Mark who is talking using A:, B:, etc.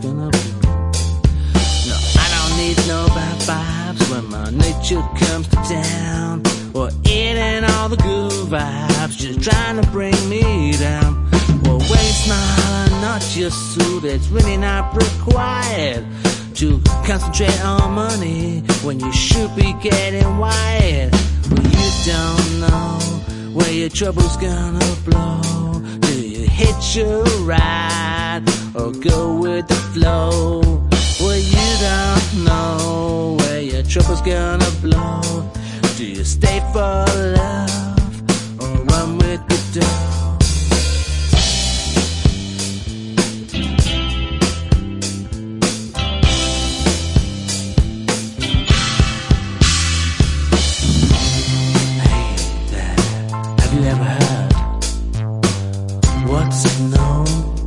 A: gonna blow. No, I don't need no bad vibes when my nature comes to town. Well, it ain't all the good vibes just trying to bring me down. Well, waste smile and not your suit, it's really not required to concentrate on money when you should be getting wired. Well, you don't know where your trouble's gonna blow. Do you hitch your ride or go with the flow? Well, you don't know where your trouble's gonna blow. Do you stay for love